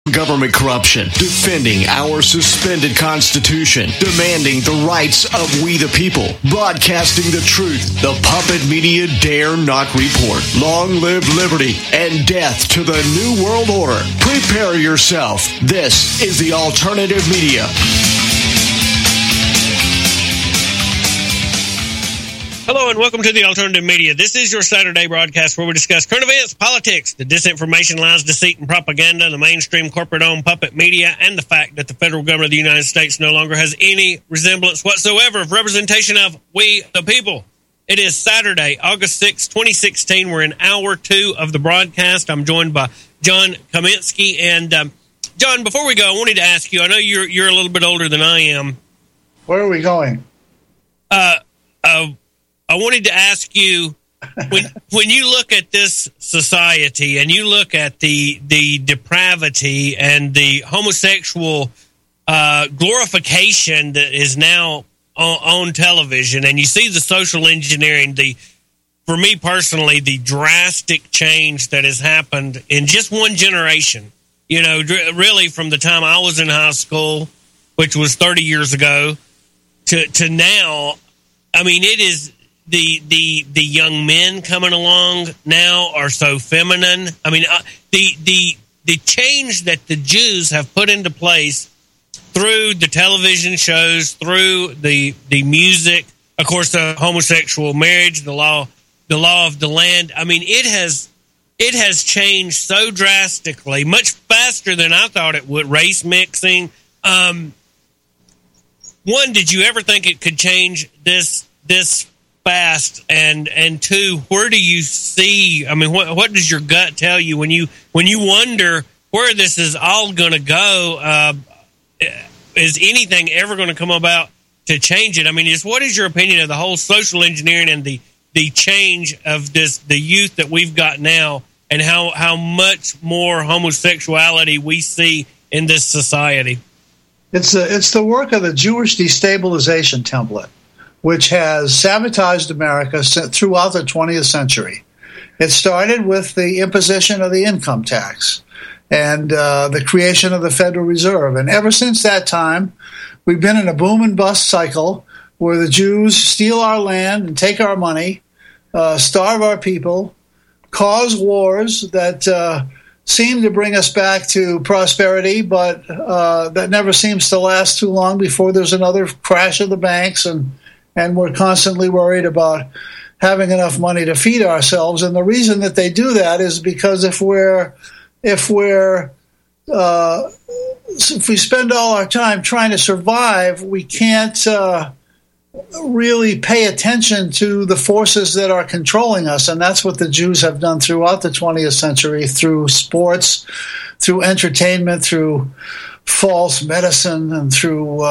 government corruption, defending our suspended Constitution, demanding the rights of we the people, broadcasting the truth. The puppet media dare not report. Long live liberty and death to the New World Order. Prepare yourself. This is the Alternative Media. Hello and welcome to the Alternative Media. This is your Saturday broadcast where we discuss current events, politics, the disinformation, lies, deceit, and propaganda, the mainstream corporate-owned puppet media, and the fact that the federal government of the United States no longer has any resemblance whatsoever of representation of we the people. It is Saturday, August 6, 2016. We're in hour 2 of the broadcast. I'm joined by John Kaminsky. And John, before we go, I wanted to ask you, I know you're a little bit older than I am. Where are we going? I wanted to ask you, when you look at this society and you look at the depravity and the homosexual glorification that is now on television, and you see the social engineering, for me personally, the drastic change that has happened in just one generation, you know, really from the time I was in high school, which was 30 years ago, to now, I mean, it is... The young men coming along now are so feminine. I mean, the change that the Jews have put into place through the television shows, through the music, of course, the homosexual marriage, the law of the land. I mean, it has changed so drastically, much faster than I thought it would. Race mixing. One, did you ever think it could change this fast, and two, where do you see, I mean, what does your gut tell you when you wonder where this is all going to go? Is anything ever going to come about to change it? I mean, what is your opinion of the whole social engineering and the change of the youth that we've got now, and how much more homosexuality we see in this society? It's the work of the Jewish destabilization template, which has sabotaged America throughout the 20th century. It started with the imposition of the income tax and the creation of the Federal Reserve. And ever since that time, we've been in a boom and bust cycle where the Jews steal our land and take our money, starve our people, cause wars that seem to bring us back to prosperity, but that never seems to last too long before there's another crash of the banks, and we're constantly worried about having enough money to feed ourselves. And the reason that they do that is because if we spend all our time trying to survive, we can't really pay attention to the forces that are controlling us. And that's what the Jews have done throughout the 20th century, through sports, through entertainment, through false medicine, and through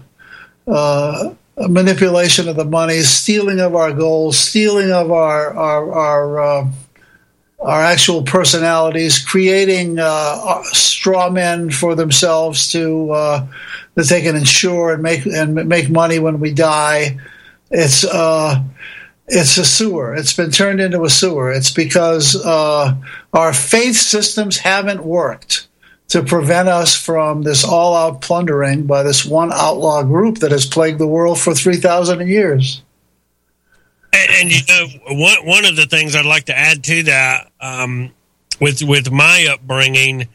manipulation of the money, stealing of our goals, stealing of our actual personalities, creating straw men for themselves that they can insure and make money when we die. It's a sewer. It's been turned into a sewer. It's because our faith systems haven't worked to prevent us from this all-out plundering by this one outlaw group that has plagued the world for 3,000 years. And you know, one of the things I'd like to add to that, with my upbringing,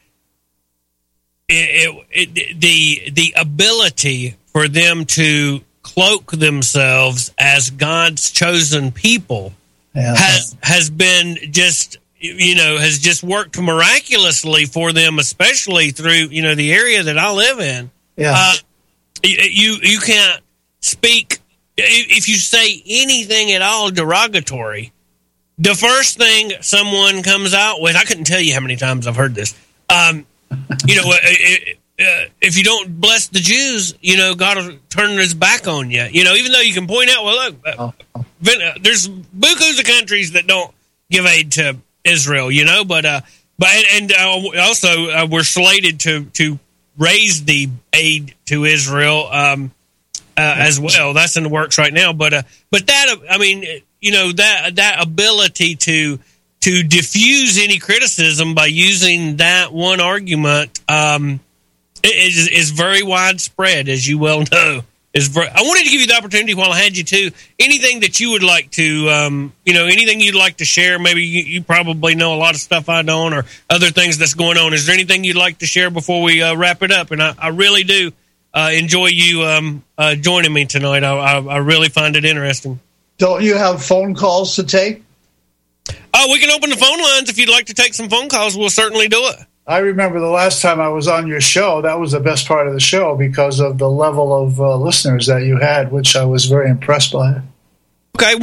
the ability for them to cloak themselves as God's chosen people has been just, you know, has just worked miraculously for them, especially through, you know, the area that I live in. Yeah. You can't speak, if you say anything at all derogatory, the first thing someone comes out with, I couldn't tell you how many times I've heard this, you know, if you don't bless the Jews, you know, God will turn his back on you. You know, even though you can point out, well, look, there's bukus of countries that don't give aid to Israel, you know, but also we're slated to raise the aid to Israel as well. That's in the works right now. But that, I mean, you know, that ability to diffuse any criticism by using that one argument is very widespread, as you well know. I wanted to give you the opportunity while I had you too. Anything that you would like to, anything you'd like to share? Maybe you probably know a lot of stuff I don't, or other things that's going on. Is there anything you'd like to share before we wrap it up? And I really do enjoy you joining me tonight. I really find it interesting. Don't you have phone calls to take? We can open the phone lines if you'd like to take some phone calls. We'll certainly do it. I remember the last time I was on your show, that was the best part of the show because of the level of listeners that you had, which I was very impressed by. Okay,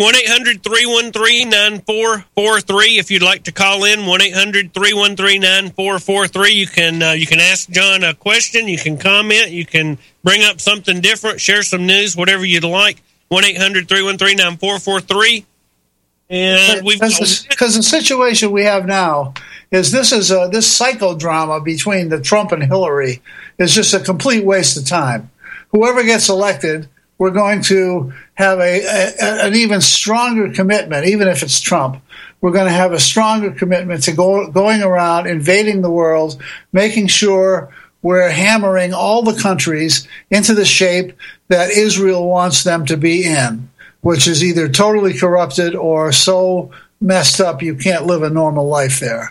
1-800-313-9443 if you'd like to call in, 1-800-313-9443. You can ask John a question, you can comment, you can bring up something different, share some news, whatever you'd like, 1-800-313-9443. And because the situation we have now is this psychodrama between the Trump and Hillary is just a complete waste of time. Whoever gets elected, we're going to have an even stronger commitment, even if it's Trump. We're going to have a stronger commitment to going around, invading the world, making sure we're hammering all the countries into the shape that Israel wants them to be in, which is either totally corrupted or so messed up you can't live a normal life there.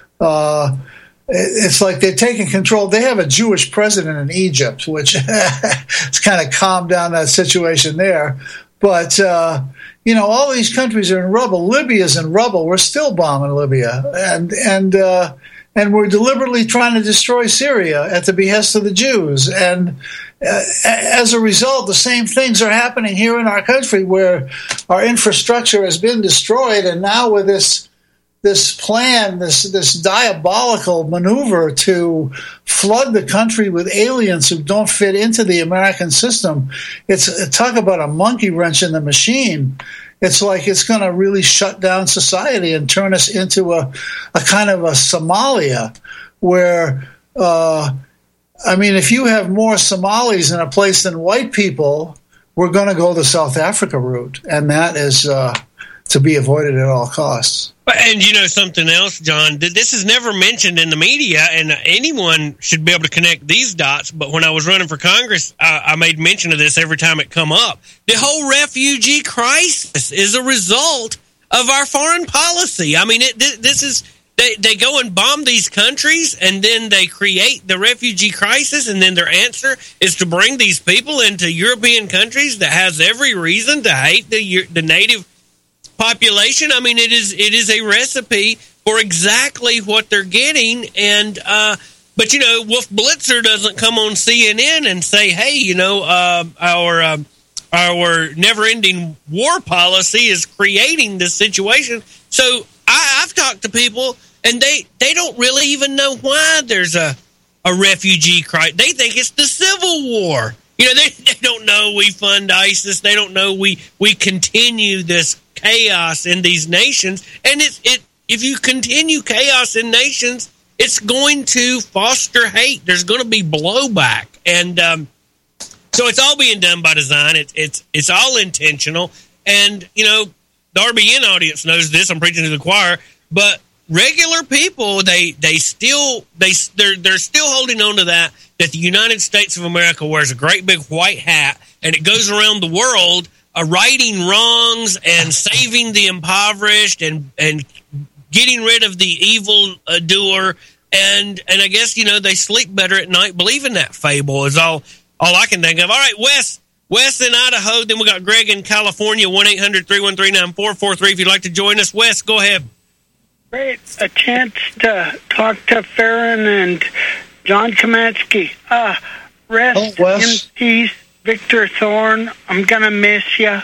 It's like they're taking control. They have a Jewish president in Egypt, which it's kind of calmed down that situation there. But, all these countries are in rubble. Libya's in rubble. We're still bombing Libya. And we're deliberately trying to destroy Syria at the behest of the Jews. And as a result, the same things are happening here in our country where our infrastructure has been destroyed. And now with this plan, this diabolical maneuver to flood the country with aliens who don't fit into the American system, talk about a monkey wrench in the machine. It's like it's going to really shut down society and turn us into a kind of a Somalia where, if you have more Somalis in a place than white people, we're going to go the South Africa route. And that is to be avoided at all costs. And something else, John, this is never mentioned in the media, and anyone should be able to connect these dots. But when I was running for Congress, I made mention of this every time it come up. The whole refugee crisis is a result of our foreign policy. I mean, this is they go and bomb these countries, and then they create the refugee crisis, and then their answer is to bring these people into European countries that has every reason to hate the native population. I mean, it is a recipe for exactly what they're getting. And but Wolf Blitzer doesn't come on CNN and say, hey, our never-ending war policy is creating this situation. So I've talked to people, and they don't really even know why there's a refugee crisis. They think it's the Civil War. They don't know we fund ISIS. They don't know we continue this chaos in these nations. And if you continue chaos in nations, it's going to foster hate. There's going to be blowback. And so it's all being done by design. It's all intentional. And, the RBN audience knows this. I'm preaching to the choir. But regular people, they're still holding on to that the United States of America wears a great big white hat, and it goes around the world righting wrongs and saving the impoverished and getting rid of the evil doer. And I guess, they sleep better at night believing that fable is all I can think of. All right, Wes in Idaho. Then we got Greg in California, 1-800-313-9443. If you'd like to join us, Wes, go ahead. Great. A chance to talk to Farron and John Kamansky. Rest in peace, Victor Thorne. I'm going to miss you.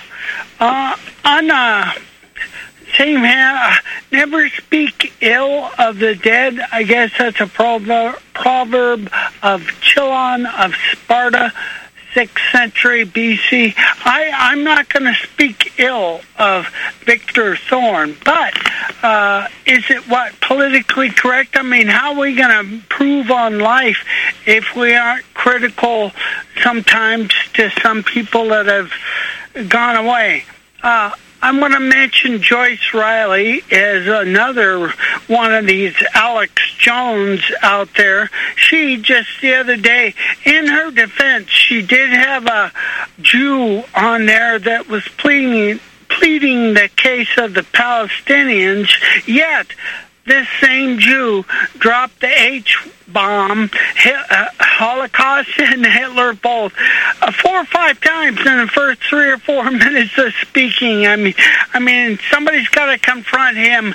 Same hand, never speak ill of the dead. I guess that's a proverb of Chilon of Sparta, 6th century BC. I'm not going to speak ill of Victor Thorne, but is it politically correct? I mean, how are we going to improve on life if we aren't critical sometimes to some people that have gone away? I want to mention Joyce Riley as another one of these Alex Jones out there. She just the other day, in her defense, she did have a Jew on there that was pleading the case of the Palestinians, yet this same Jew dropped the H-bomb, Holocaust and Hitler both, 4 or 5 times in the first 3 or 4 minutes of speaking. I mean, somebody's got to confront him,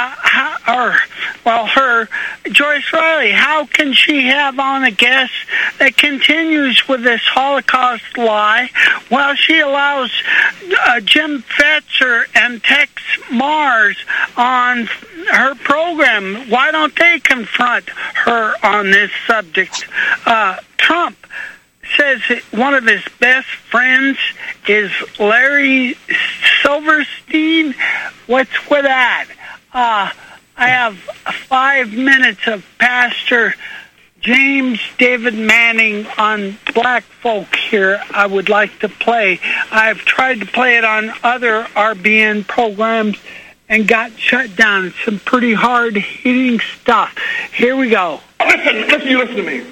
her, Joyce Riley. How can she have on a guest that continues with this Holocaust lie while she allows Jim Fetzer and Tex Mars on her program? Why don't they confront her on this subject? Trump says one of his best friends is Larry Silverstein. What's with that? I have 5 minutes of Pastor James David Manning on black folk here I would like to play. I've tried to play it on other RBN programs and got shut down. It's some pretty hard-hitting stuff. Here we go. Listen to me.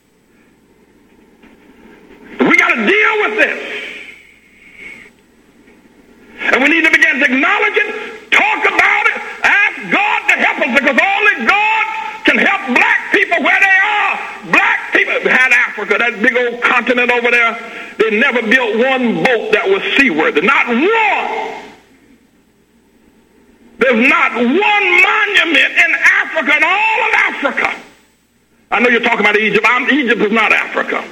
We got to deal with this. And we need to begin to acknowledge it, talk about it, ask God to help us, because only God can help black people where they are. Black people had Africa, that big old continent over there. They never built one boat that was seaworthy. Not one. There's not one monument in Africa, in all of Africa. I know you're talking about Egypt. Egypt is not Africa.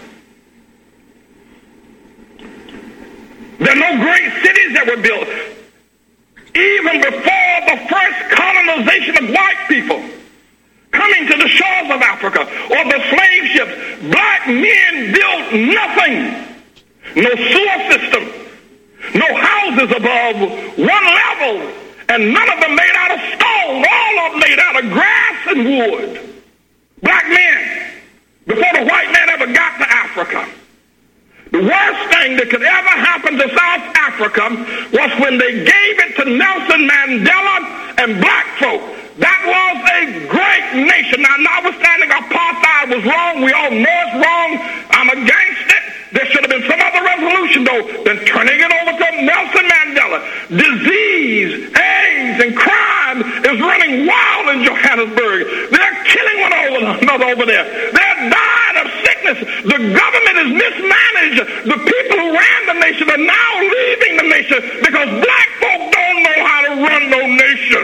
There are no great cities that were built. Even before the first colonization of white people coming to the shores of Africa or the slave ships, black men built nothing. No sewer system, no houses above one level, and none of them made out of stone, all of them made out of grass and wood. Black men, before the white man ever got to Africa, the worst thing that could ever happen to South Africa was when they gave it to Nelson Mandela and black folk. That was a great nation. Now, notwithstanding apartheid was wrong, we all know it's wrong, I'm against it. There should have been some other resolution, though, than turning it over to Nelson Mandela. Disease, AIDS, and crime is running wild in Johannesburg. They're killing one another over there. They're dying of sickness. The government is mismanaged. The people who ran the nation are now leaving the nation because black folk don't know how to run no nation.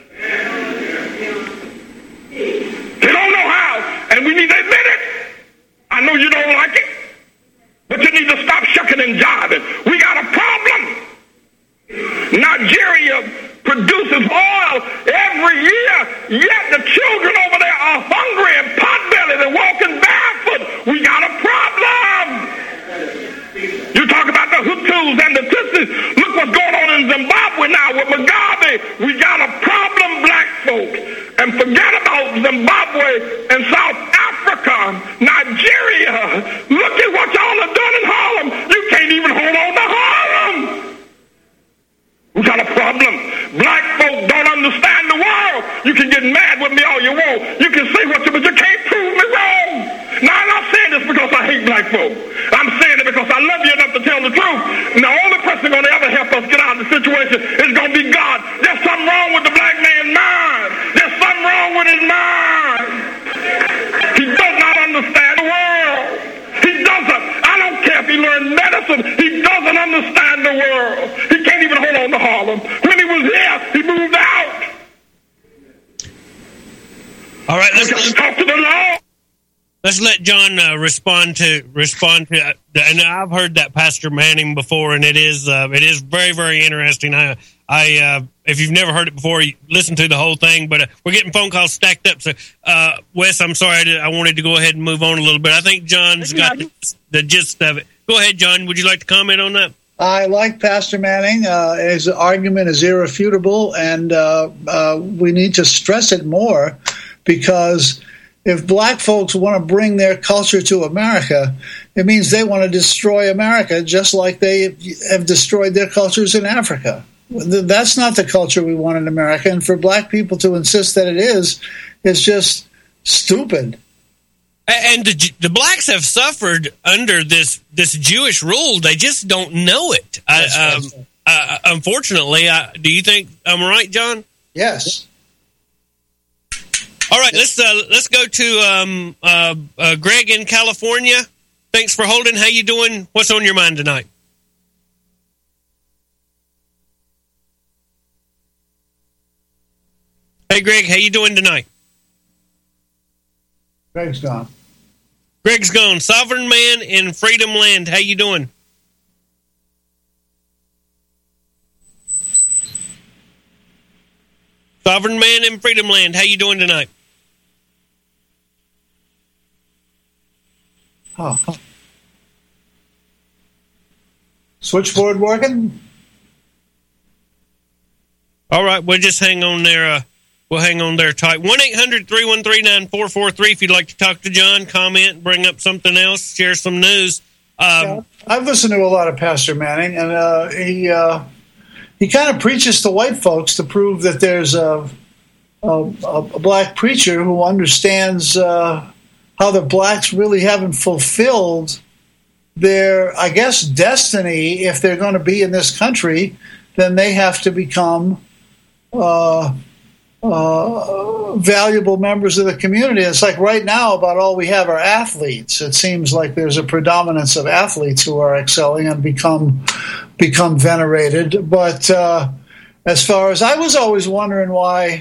They don't know how, and we need to admit it. I know you don't like it, but you need to stop shucking and jiving. We got a problem. Nigeria produces oil every year, yet the children over there are hungry and pot-bellied and walking barefoot. We got a problem. You talk about the Hutus and the Tutsis. Look what's going on in Zimbabwe now with Mugabe. We got a problem, black folk. And forget about Zimbabwe and South Africa, Nigeria. Look at what y'all have done in Harlem. You can't even hold on to Harlem. We got a problem. Black folk don't understand the world. You can get mad with me all you want. You can say what you, but you can't prove me wrong. Now, I'm not saying this because I hate black folk. I'm saying it because I love you enough to tell the truth. And the only person going to ever help us get out of the situation is going to be God. There's something wrong with the black man's mind. There's something wrong with his mind. He does not understand the world. He doesn't. I don't care if he learned medicine. He doesn't understand the world. He can't even hold on to Harlem. When he was here, he moved out. All right, let's talk to the law. Let's let John respond to. And I've heard that Pastor Manning before, and it is very, very interesting. I if you've never heard it before, you listen to the whole thing. But we're getting phone calls stacked up. So, Wes, I'm sorry, I wanted to go ahead and move on a little bit. I think John's got the gist of it. Go ahead, John. Would you like to comment on that? I like Pastor Manning. His argument is irrefutable, and we need to stress it more, because if black folks want to bring their culture to America, it means they want to destroy America just like they have destroyed their cultures in Africa. That's not the culture we want in America. And for black people to insist that it is just stupid. And the blacks have suffered under this Jewish rule. They just don't know it. Unfortunately, do you think I'm right, John? Yes. All right, let's go to Greg in California. Thanks for holding. How you doing? What's on your mind tonight? Hey, Greg, how you doing tonight? Greg's gone. Greg's gone. Sovereign Man in Freedom Land. How you doing? Sovereign Man in Freedom Land. How you doing tonight? Oh. Switchboard working? All right, we'll just hang on there. We'll hang on there tight. 1-800-313-9443 if you'd like to talk to John, comment, bring up something else, share some news. I've listened to a lot of Pastor Manning, and he kind of preaches to white folks to prove that there's a black preacher who understands how the blacks really haven't fulfilled their, I guess, destiny. If they're going to be in this country, then they have to become valuable members of the community. It's like right now about all we have are athletes. It seems like there's a predominance of athletes who are excelling and become venerated. But as far as I was always wondering why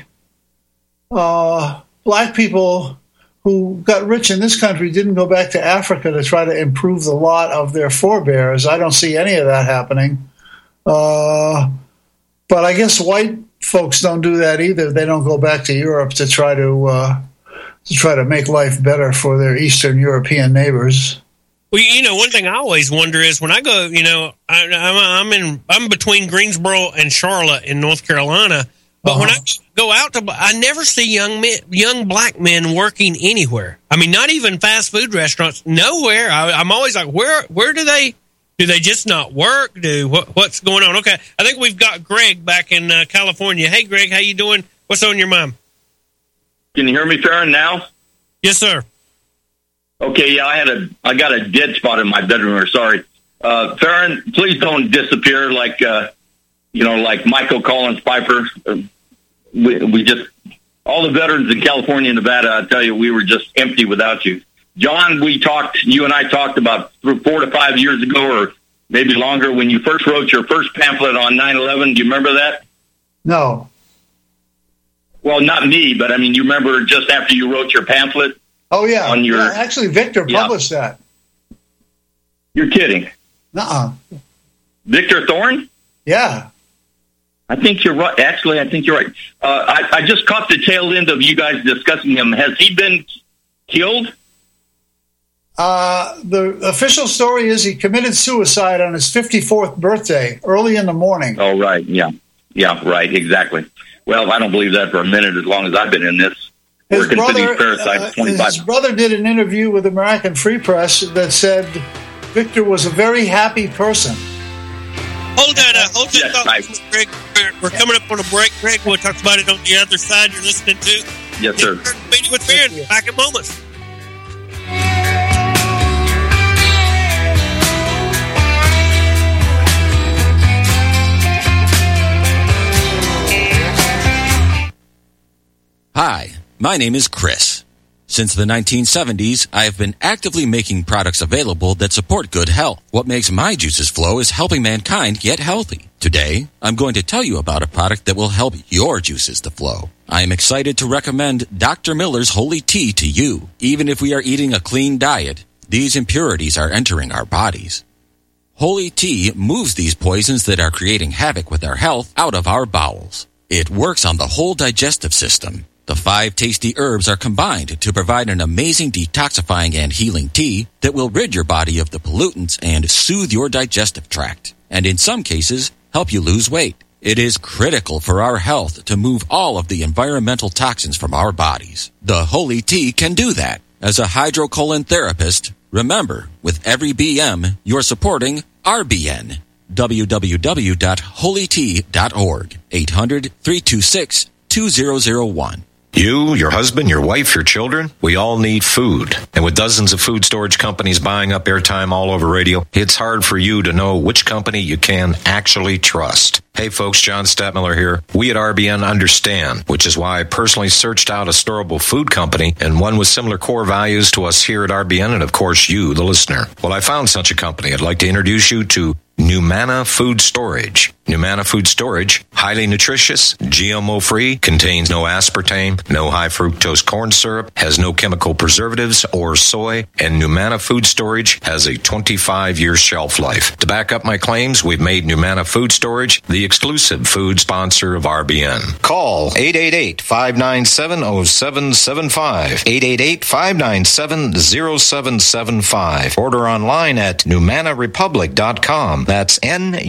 black people who got rich in this country didn't go back to Africa to try to improve the lot of their forebears. I don't see any of that happening. But I guess white folks don't do that either. They don't go back to Europe to try to make life better for their Eastern European neighbors. Well, one thing I always wonder is when I go, I'm between Greensboro and Charlotte in North Carolina, but when I go out I never see young black men working anywhere. I mean, not even fast food restaurants. Nowhere. I'm always like, where do they just not work? What's going on? Okay, I think we've got Greg back in California. Hey, Greg, how you doing? What's on your mind? Can you hear me, Farron, now? Yes, sir. Okay, yeah, I got a dead spot in my bedroom. Sorry, Farron, please don't disappear like like Michael Collins Piper. We just all the veterans in California and Nevada. I tell you, we were just empty without you. John, you and I talked about 4 to 5 years ago, or maybe longer, when you first wrote your first pamphlet on 9/11. Do you remember that? No. Well, not me, but I mean, you remember just after you wrote your pamphlet? Oh, yeah. On your, actually, Victor published that. You're kidding. Nuh-uh. Victor Thorne? Yeah. I think you're right. Actually, I think you're right. I just caught the tail end of you guys discussing him. Has he been killed? The official story is he committed suicide on his 54th birthday, early in the morning. Oh, right. Yeah. Yeah, right. Exactly. Well, I don't believe that for a minute as long as I've been in this. His brother did an interview with American Free Press that said Victor was a very happy person. Hold that thought, Greg. We're coming up on a break, Greg. We'll talk about it on the other side. You're listening to Yes, sir. Meeting with Farron. Back in moments. Hi, my name is Chris. Since the 1970s, I have been actively making products available that support good health. What makes my juices flow is helping mankind get healthy. Today, I'm going to tell you about a product that will help your juices to flow. I am excited to recommend Dr. Miller's Holy Tea to you. Even if we are eating a clean diet, these impurities are entering our bodies. Holy Tea moves these poisons that are creating havoc with our health out of our bowels. It works on the whole digestive system. The 5 tasty herbs are combined to provide an amazing detoxifying and healing tea that will rid your body of the pollutants and soothe your digestive tract, and in some cases, help you lose weight. It is critical for our health to move all of the environmental toxins from our bodies. The Holy Tea can do that. As a hydrocolon therapist, remember, with every BM, you're supporting RBN. www.holytea.org. 800-326-2001. You, your husband, your wife, your children, we all need food. And with dozens of food storage companies buying up airtime all over radio, it's hard for you to know which company you can actually trust. Hey folks, John Stadtmiller here. We at RBN understand, which is why I personally searched out a storable food company and one with similar core values to us here at RBN and of course you, the listener. Well, I found such a company. I'd like to introduce you to Numana Food Storage. Numana Food Storage, highly nutritious, GMO-free, contains no aspartame, no high-fructose corn syrup, has no chemical preservatives or soy, and Numana Food Storage has a 25-year shelf life. To back up my claims, we've made Numana Food Storage the exclusive food sponsor of RBN. Call 888-597-0775, 888-597-0775. Order online at NumanaRepublic.com. That's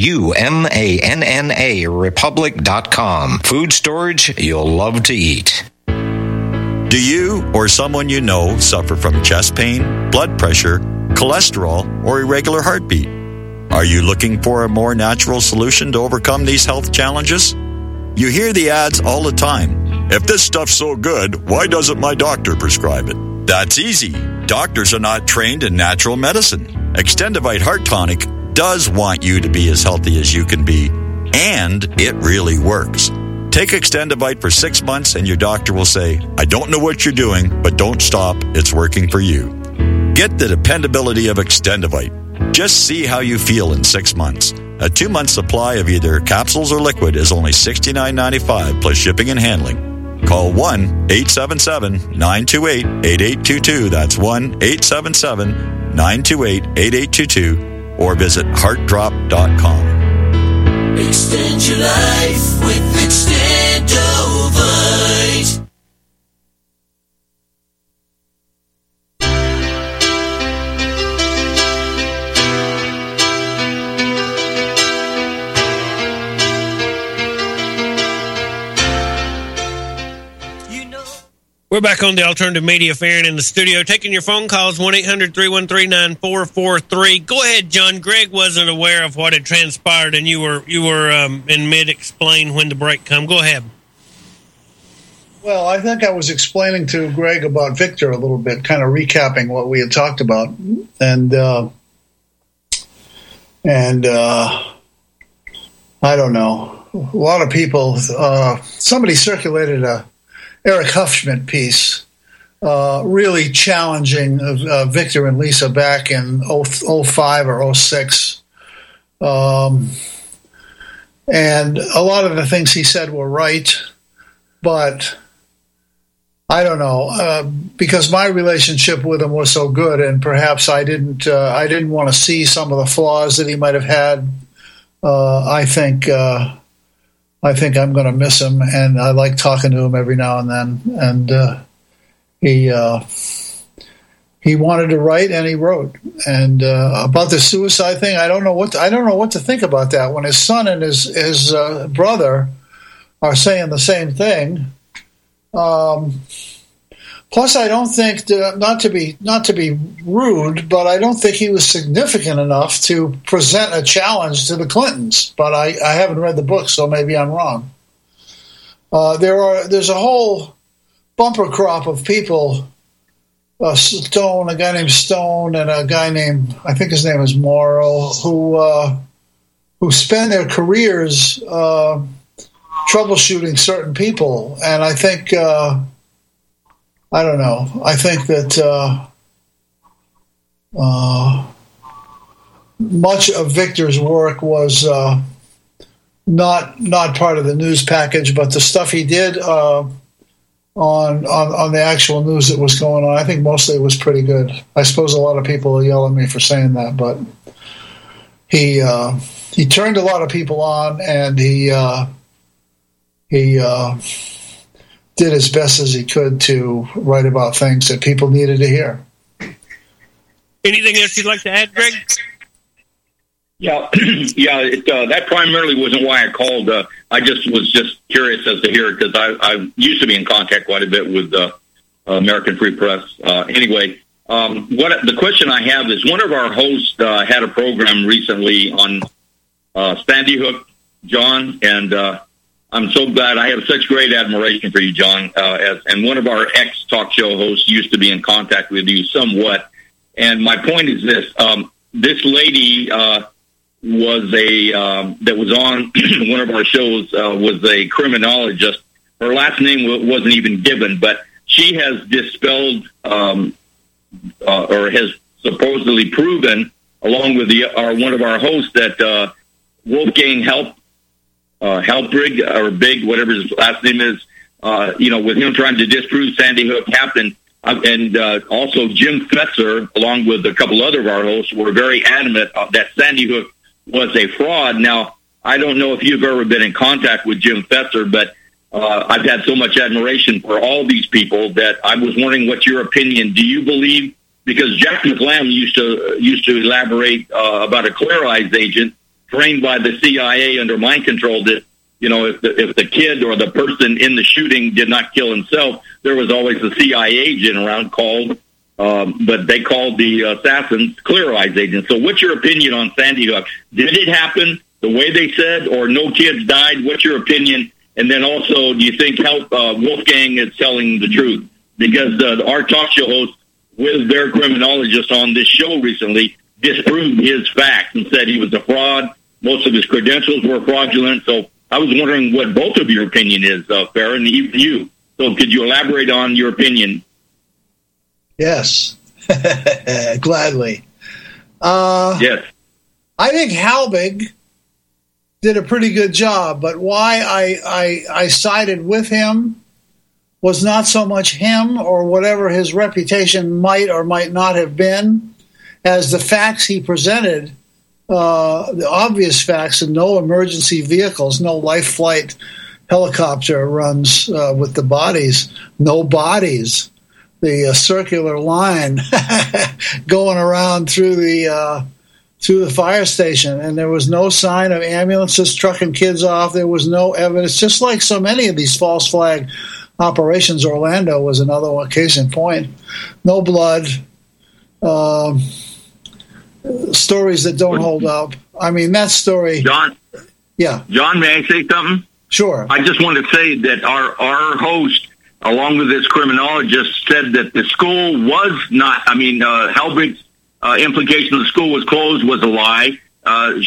NUMANNA Republic.com. Food storage you'll love to eat. Do you or someone you know suffer from chest pain, blood pressure, cholesterol, or irregular heartbeat? Are you looking for a more natural solution to overcome these health challenges? You hear the ads all the time. If this stuff's so good, why doesn't my doctor prescribe it? That's easy. Doctors are not trained in natural medicine. Extendivite Heart Tonic does want you to be as healthy as you can be, and it really works. Take Extendivite for 6 months and your doctor will say, I don't know what you're doing, but don't stop. It's working for you. Get the dependability of Extendivite. Just see how you feel in 6 months. A 2-month supply of either capsules or liquid is only $69.95 plus shipping and handling. Call 1-877-928-8822. That's 1-877-928-8822. Or visit heartdrop.com. Extend your life with Extendovite. We're back on the Alternative Media, Farron in the studio, taking your phone calls, 1-800-313-9443. Go ahead, John. Greg wasn't aware of what had transpired, and you were in mid-explain when the break come. Go ahead. Well, I think I was explaining to Greg about Victor a little bit, kind of recapping what we had talked about. And I don't know. A lot of people, somebody circulated a Eric Huffschmidt piece, really challenging Victor and Lisa back in 05 or 06. And a lot of the things he said were right, but I don't know, because my relationship with him was so good, and perhaps I didn't want to see some of the flaws that he might have had. I think I'm going to miss him, and I like talking to him every now and then. And he wanted to write, and he wrote. And about the suicide thing, I don't know what to think about that. When his son and his brother are saying the same thing. Plus, I don't think not to be rude, but I don't think he was significant enough to present a challenge to the Clintons. But I haven't read the book, so maybe I'm wrong. There's a whole bumper crop of people. A guy named Stone, and a guy named, I think his name is Morrow, who spend their careers troubleshooting certain people, and I think. I don't know. I think that much of Victor's work was not part of the news package, but the stuff he did on the actual news that was going on, I think mostly it was pretty good. I suppose a lot of people will yell at me for saying that, but he turned a lot of people on, and he did as best as he could to write about things that people needed to hear. Anything else you'd like to add, Greg? Yeah, that primarily wasn't why I called. I was just curious as to hear it, because I used to be in contact quite a bit with American Free Press. Anyway, the question I have is, one of our hosts had a program recently on Sandy Hook, John, and I'm so glad. I have such great admiration for you, John. And one of our ex-talk show hosts used to be in contact with you somewhat. And my point is this. This lady was that was on one of our shows, was a criminologist. Her last name wasn't even given, but she has dispelled or has supposedly proven, along with one of our hosts, that Wolfgang Halbrig, or Big, whatever his last name is, with him trying to disprove Sandy Hook happened. And also Jim Fetzer, along with a couple other of our hosts, were very adamant that Sandy Hook was a fraud. Now, I don't know if you've ever been in contact with Jim Fetzer, but I've had so much admiration for all these people that I was wondering what your opinion. Do you believe, because Jack McLam used to elaborate about a Clear Eyes agent trained by the CIA under mind control, that if the kid or the person in the shooting did not kill himself, there was always a CIA agent around called, but they called the assassins Clear Eyes agents. So what's your opinion on Sandy Hook? Did it happen the way they said, or no kids died? What's your opinion? And then also, do you think Wolfgang is telling the truth? Because our talk show host with their criminologist on this show recently disproved his facts and said he was a fraud. Most of his credentials were fraudulent. So I was wondering what both of your opinion is, Farron, even you. So could you elaborate on your opinion? Yes, gladly. Yes. I think Halbig did a pretty good job, but why I sided with him was not so much him or whatever his reputation might or might not have been, as the facts he presented, the obvious facts, and no emergency vehicles, no life flight helicopter runs with the bodies, no bodies, the circular line going around through the fire station, and there was no sign of ambulances trucking kids off. There was no evidence, just like so many of these false flag operations. Orlando was another one, case in point. No blood, stories that don't hold up. I mean, that story. John? Yeah. John, may I say something? Sure. I just wanted to say that our host, along with this criminologist, said that the school was not, Halbrig's implication of the school was closed was a lie. Our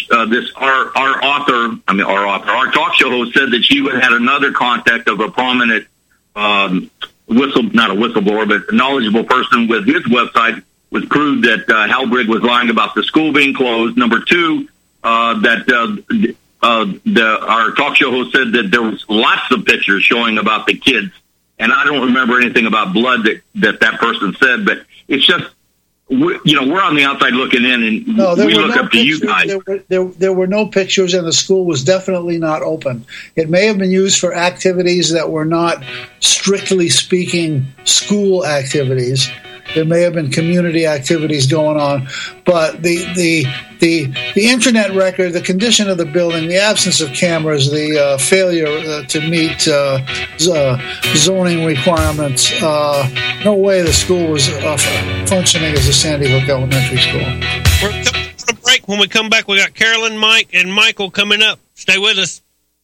talk show host said that she had another contact of a prominent not a whistleblower, but a knowledgeable person with his website, was proved that Halbrig was lying about the school being closed. Number two, that our talk show host said that there was lots of pictures showing about the kids, and I don't remember anything about blood that person said, but it's just, we're on the outside looking in, and we look up to you guys. There were no pictures, and the school was definitely not open. It may have been used for activities that were not, strictly speaking, school activities. There may have been community activities going on, but the internet record, the condition of the building, the absence of cameras, the failure to meet zoning requirements, no way the school was functioning as a Sandy Hook Elementary School. We're coming from a break. When we come back, we got Carolyn, Mike, and Michael coming up. Stay with us.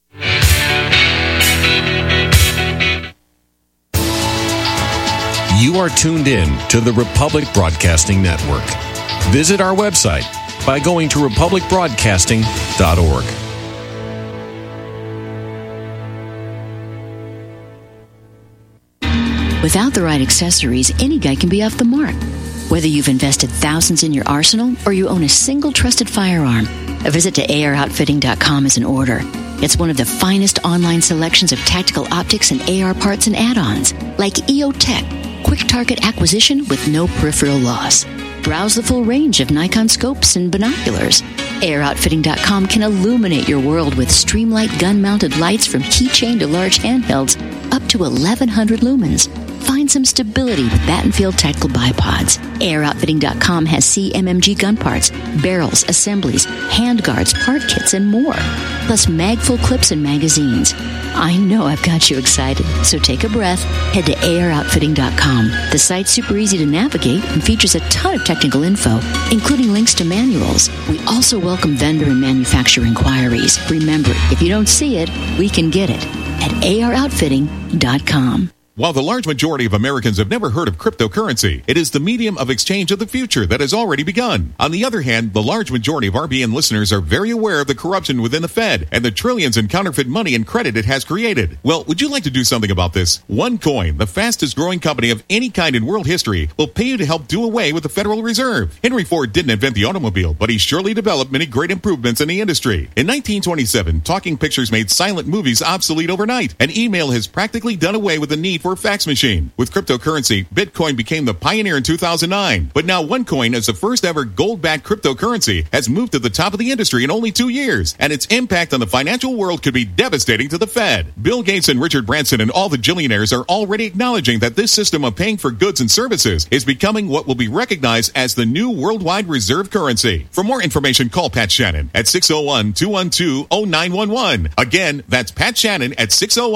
You are tuned in to the Republic Broadcasting Network. Visit our website by going to republicbroadcasting.org. Without the right accessories, any guy can be off the mark. Whether you've invested thousands in your arsenal or you own a single trusted firearm, a visit to AROutfitting.com is in order. It's one of the finest online selections of tactical optics and AR parts and add-ons, like EOTech, quick target acquisition with no peripheral loss. Browse the full range of Nikon scopes and binoculars. AROutfitting.com can illuminate your world with Streamlight gun-mounted lights from keychain to large handhelds, up to 1,100 lumens. Find some stability with Battenfield Tactical Bipods. Airoutfitting.com has CMMG gun parts, barrels, assemblies, handguards, part kits, and more. Plus mag-full clips and magazines. I know I've got you excited, so take a breath. Head to Airoutfitting.com. The site's super easy to navigate and features a ton of technical info, including links to manuals. We also welcome vendor and manufacturer inquiries. Remember, if you don't see it, we can get it at Airoutfitting.com. While the large majority of Americans have never heard of cryptocurrency, it is the medium of exchange of the future that has already begun. On the other hand, the large majority of RBN listeners are very aware of the corruption within the Fed and the trillions in counterfeit money and credit it has created. Well, would you like to do something about this? OneCoin, the fastest growing company of any kind in world history, will pay you to help do away with the Federal Reserve. Henry Ford didn't invent the automobile, but he surely developed many great improvements in the industry. In 1927, talking pictures made silent movies obsolete overnight, and email has practically done away with the need for a fax machine. With cryptocurrency, Bitcoin became the pioneer in 2009. But now OneCoin, as the first ever gold-backed cryptocurrency, has moved to the top of the industry in only 2 years, and its impact on the financial world could be devastating to the Fed. Bill Gates and Richard Branson and all the Jillionaires are already acknowledging that this system of paying for goods and services is becoming what will be recognized as the new worldwide reserve currency. For more information, call Pat Shannon at 601-212-0911. Again, that's Pat Shannon at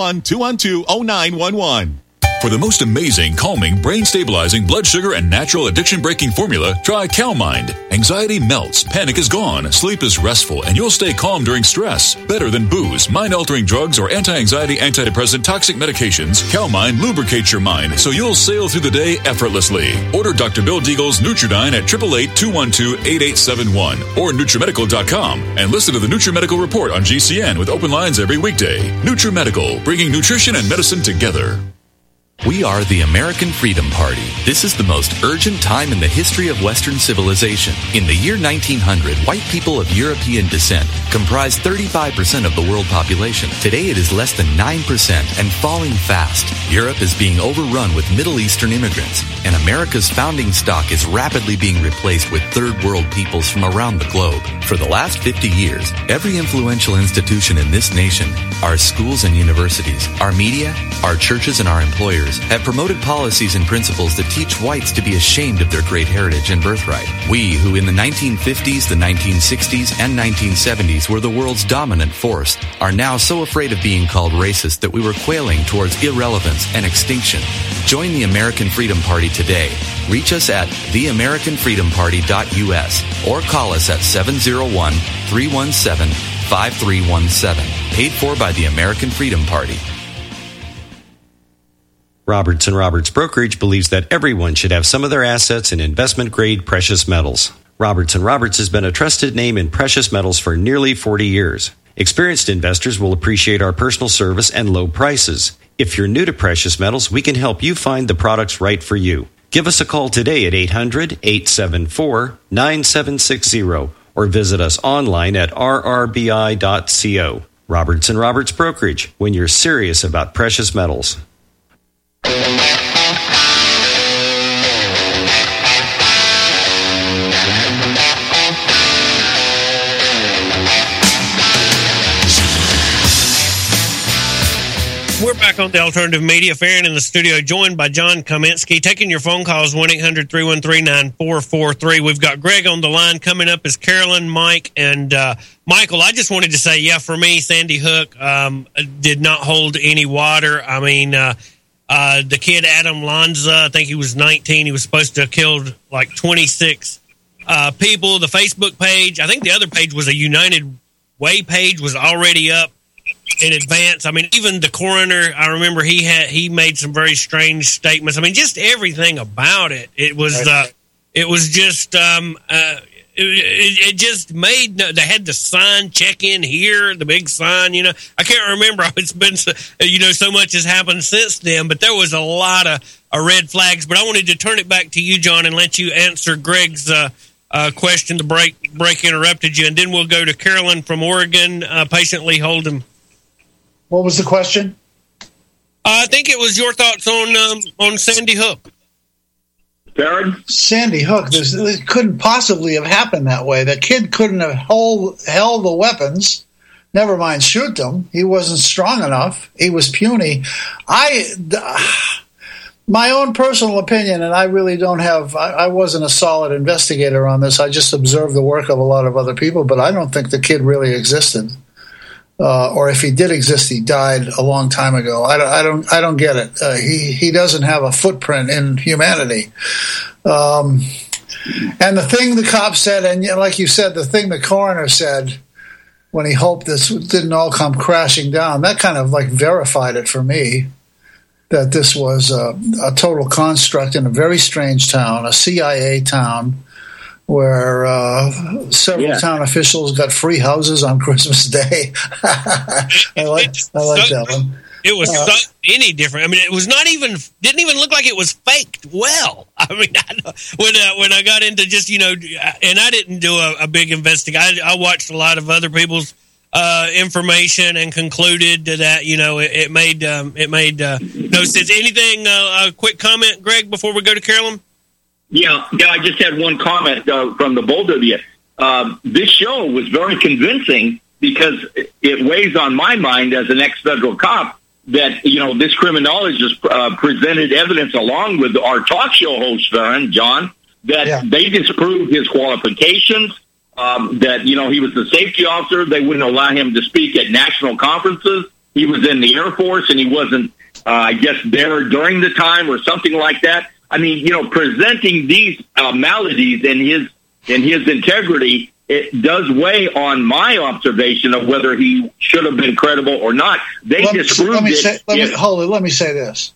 601-212-0911. For the most amazing, calming, brain-stabilizing, blood sugar, and natural addiction-breaking formula, try CalMind. Anxiety melts, panic is gone, sleep is restful, and you'll stay calm during stress. Better than booze, mind-altering drugs, or anti-anxiety, antidepressant, toxic medications, CalMind lubricates your mind so you'll sail through the day effortlessly. Order Dr. Bill Deagle's Nutridyne at 888-212-8871 or NutriMedical.com and listen to the NutriMedical Report on GCN with open lines every weekday. NutriMedical, bringing nutrition and medicine together. We are the American Freedom Party. This is the most urgent time in the history of Western civilization. In the year 1900, white people of European descent comprised 35% of the world population. Today it is less than 9% and falling fast. Europe is being overrun with Middle Eastern immigrants, and America's founding stock is rapidly being replaced with third world peoples from around the globe. For the last 50 years, every influential institution in this nation, our schools and universities, our media, our churches, and our employers have promoted policies and principles that teach whites to be ashamed of their great heritage and birthright. We, who in the 1950s, the 1960s, and 1970s were the world's dominant force, are now so afraid of being called racist that we were quailing towards irrelevance and extinction. Join the American Freedom Party today. Reach us at theamericanfreedomparty.us or call us at 701-317-5317. Paid for by the American Freedom Party. Roberts & Roberts Brokerage believes that everyone should have some of their assets in investment-grade precious metals. Roberts & Roberts has been a trusted name in precious metals for nearly 40 years. Experienced investors will appreciate our personal service and low prices. If you're new to precious metals, we can help you find the products right for you. Give us a call today at 800-874-9760 or visit us online at rrbi.co. Roberts & Roberts Brokerage, when you're serious about precious metals. We're back on the Alternative Media. Farron in the studio, joined by John Kaminsky. Taking your phone calls, 1-800-313-9443. We've got Greg on the line. Coming up is Carolyn, Mike, and Michael. I just wanted to say, yeah, for me, Sandy Hook did not hold any water. I mean, the kid Adam Lanza, I think he was 19. He was supposed to have killed like 26 people. The Facebook page, I think the other page was a United Way page, was already up in advance. I mean, even the coroner, I remember he made some very strange statements. I mean, just everything about it. It was just it just made. They had the sign, check in here, the big sign. You know, I can't remember. It's been so much has happened since then, but there was a lot of red flags. But I wanted to turn it back to you, John, and let you answer Greg's question. The break interrupted you, and then we'll go to Carolyn from Oregon. Patiently hold him. What was the question? I think it was your thoughts on Sandy Hook. Farron? Sandy Hook, it couldn't possibly have happened that way. The kid couldn't have held the weapons, never mind shoot them. He wasn't strong enough. He was puny. My own personal opinion, and I really don't have, I wasn't a solid investigator on this. I just observed the work of a lot of other people, but I don't think the kid really existed. Or if he did exist, he died a long time ago. I don't get it. He doesn't have a footprint in humanity. And the thing the cop said, and like you said, the thing the coroner said when he hoped this didn't all come crashing down, that kind of like verified it for me. That this was a total construct in a very strange town, a CIA town, where several town officials got free houses on Christmas Day. I like that one. It was so any different. I mean, it was didn't even look like it was faked well. I mean, when I got into just, and I didn't do a big investigation. I watched a lot of other people's information and concluded that it made no sense. Anything? A quick comment, Greg, before we go to Carolyn. Yeah. I just had one comment from the both of you. This show was very convincing because it weighs on my mind as an ex-federal cop that this criminologist presented evidence along with our talk show host, John, that they disproved his qualifications. That he was a safety officer. They wouldn't allow him to speak at national conferences. He was in the Air Force, and he wasn't, I guess, there during the time or something like that. I mean, presenting these maladies in his integrity, it does weigh on my observation of whether he should have been credible or not. They disproved it. Let me say this.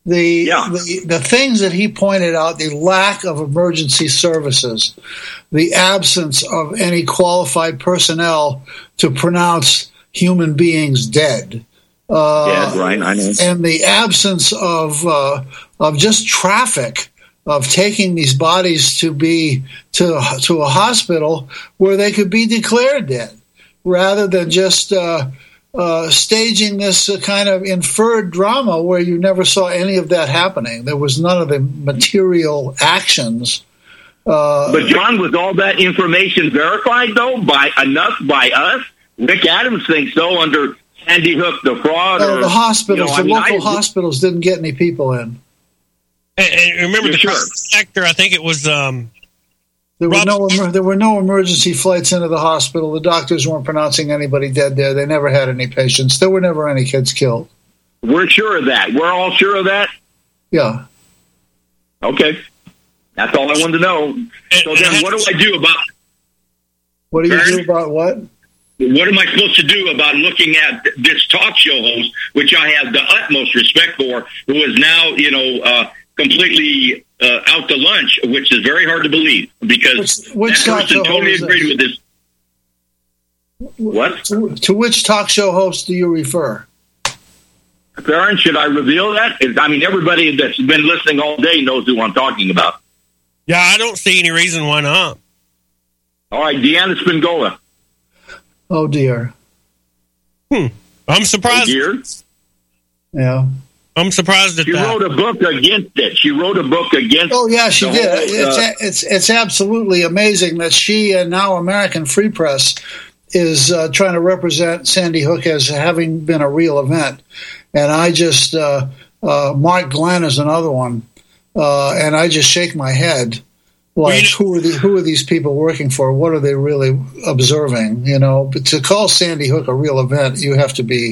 The things that he pointed out, the lack of emergency services, the absence of any qualified personnel to pronounce human beings dead. Right, I know. And the absence of just traffic, of taking these bodies to a hospital where they could be declared dead, rather than just staging this kind of inferred drama where you never saw any of that happening. There was none of the material actions. But John, was all that information verified though by us? Rick Adams thinks so under Sandy Hook, the fraud. The hospitals, local hospitals didn't get any people in. And remember sector, I think it was. There were no emergency flights into the hospital. The doctors weren't pronouncing anybody dead there. They never had any patients. There were never any kids killed. We're sure of that. We're all sure of that? Yeah. Okay. That's all I wanted to know. So then what do I do about... What do you do about what? What am I supposed to do about looking at this talk show host, which I have the utmost respect for, who is now, completely out to lunch, which is very hard to believe because which that person totally agreed with this. What? To which talk show host do you refer? Farron, should I reveal that? I mean, everybody that's been listening all day knows who I'm talking about. Yeah, I don't see any reason why not. All right, Deanna Spingola. Oh, dear. I'm surprised. Oh, dear? Yeah. I'm surprised at that. She wrote a book against it. Oh, yeah, she did. It's absolutely amazing that she and now American Free Press is trying to represent Sandy Hook as having been a real event. And I just, Mark Glenn is another one, and I just shake my head. Like, who are these people working for? What are they really observing? But to call Sandy Hook a real event, you have to be...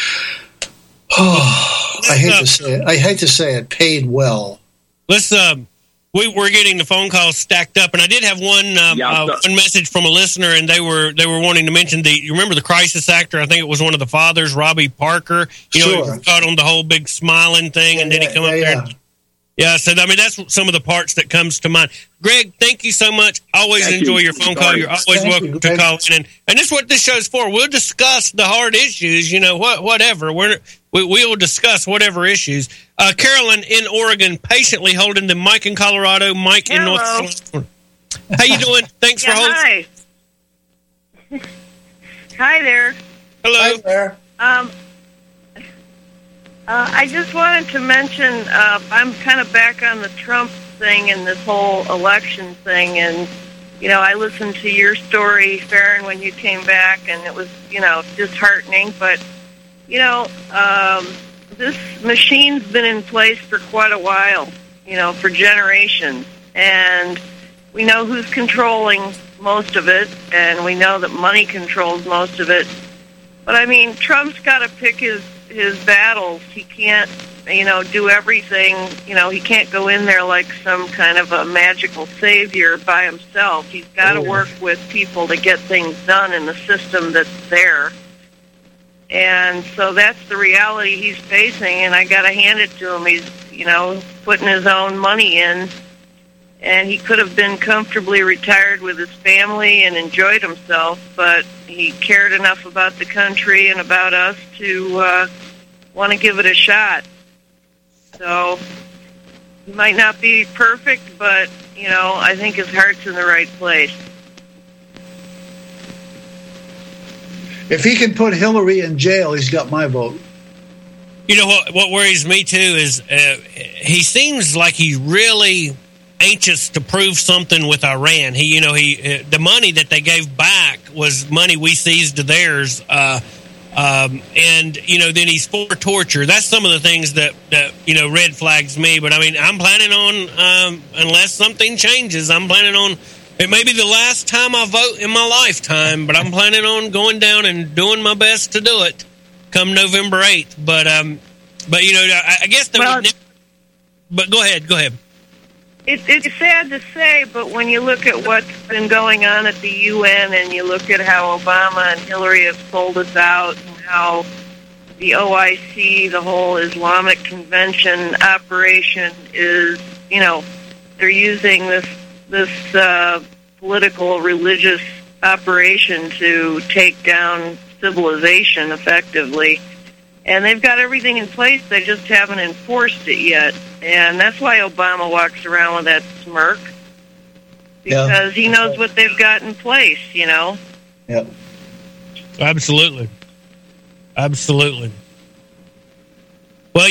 I hate to say it, paid well. Let's we're getting the phone calls stacked up, and I did have one message from a listener, and they were wanting to mention you remember the crisis actor? I think it was one of the fathers, Robbie Parker. He was caught on the whole big smiling thing, and then he come up there. Yeah, so I mean that's some of the parts that comes to mind. Greg, thank you so much. Always enjoy your phone call. You're always welcome to call in, and this is what this show's for. We'll discuss the hard issues. Whatever. We'll discuss whatever issues. Carolyn in Oregon, patiently holding the Mike in Colorado, Mike in North Carolina. How you doing? Thanks for holding. Hi. Hi there. Hello. Hi there. I just wanted to mention I'm kind of back on the Trump thing and this whole election thing, and I listened to your story, Farron, when you came back, and it was disheartening. But this machine's been in place for quite a while, for generations. And we know who's controlling most of it, and we know that money controls most of it. But, I mean, Trump's got to pick his battles. He can't, do everything. He can't go in there like some kind of a magical savior by himself. He's got to work with people to get things done in the system that's there. And so that's the reality he's facing, and I got to hand it to him. He's, putting his own money in, and he could have been comfortably retired with his family and enjoyed himself, but he cared enough about the country and about us to want to give it a shot. So he might not be perfect, but, I think his heart's in the right place. If he can put Hillary in jail, he's got my vote. What worries me, too, is he seems like he's really anxious to prove something with Iran. The money that they gave back was money we seized of theirs, and then he's for torture. That's some of the things that red flags me. But I mean, I'm planning on unless something changes, I'm planning on. It may be the last time I vote in my lifetime, but I'm planning on going down and doing my best to do it come November 8th. But I guess but go ahead. It's sad to say, but when you look at what's been going on at the UN and you look at how Obama and Hillary have sold us out and how the OIC, the whole Islamic Convention operation is, they're using this political, religious operation to take down civilization effectively. And they've got everything in place, they just haven't enforced it yet. And that's why Obama walks around with that smirk, because he knows what they've got in place, Yep. Absolutely. Well,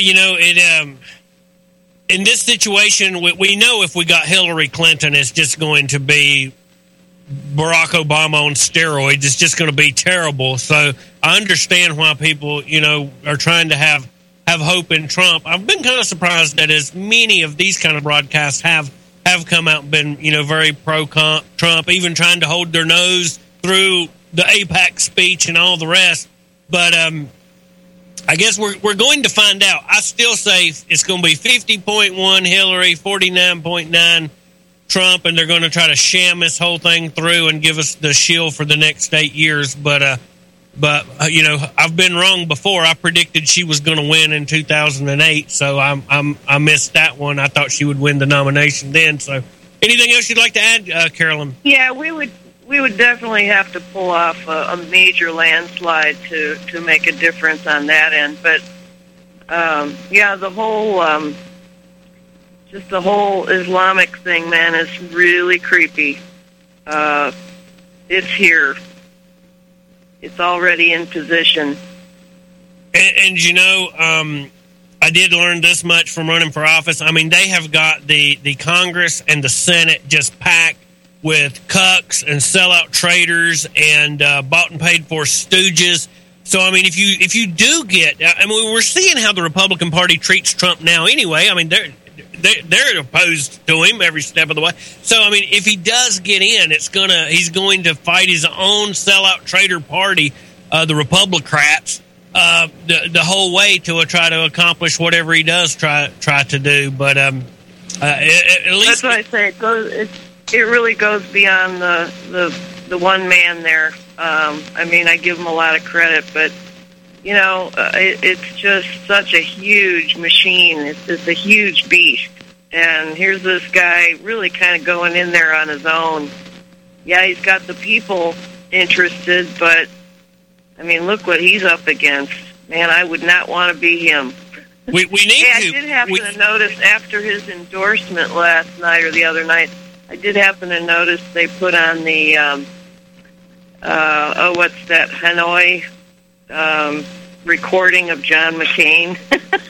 in this situation, we know if we got Hillary Clinton, it's just going to be Barack Obama on steroids. It's just going to be terrible. So I understand why people, are trying to have hope in Trump. I've been kind of surprised that as many of these kind of broadcasts have come out and been, very pro-Trump, even trying to hold their nose through the AIPAC speech and all the rest. But I guess we're going to find out. I still say it's going to be 50.1 Hillary, 49.9 Trump, and they're going to try to sham this whole thing through and give us the shield for the next 8 years. But I've been wrong before. I predicted she was going to win in 2008, so I missed that one. I thought she would win the nomination then. So, anything else you'd like to add, Carolyn? Yeah, we would definitely have to pull off a major landslide to make a difference on that end. But the whole just the whole Islamic thing, man, is really creepy. It's here. It's already in position. And I did learn this much from running for office. I mean, they have got the Congress and the Senate just packed with cucks and sellout traitors and bought and paid for stooges. So, I mean, if you do get, we're seeing how the Republican Party treats Trump now anyway. I mean, they're opposed to him every step of the way. So, I mean, if he does get in, he's going to fight his own sellout traitor party, the Republicrats, the whole way to try to accomplish whatever he does try to do. But at least that's what I say. It really goes beyond the one man there. I give him a lot of credit, but it's just such a huge machine. It's a huge beast. And here's this guy really kind of going in there on his own. Yeah, he's got the people interested, but, look what he's up against. Man, I would not want to be him. We need I did happen to notice after his endorsement last night or the other night, I did happen to notice they put on the, what's that, Hanoi recording of John McCain.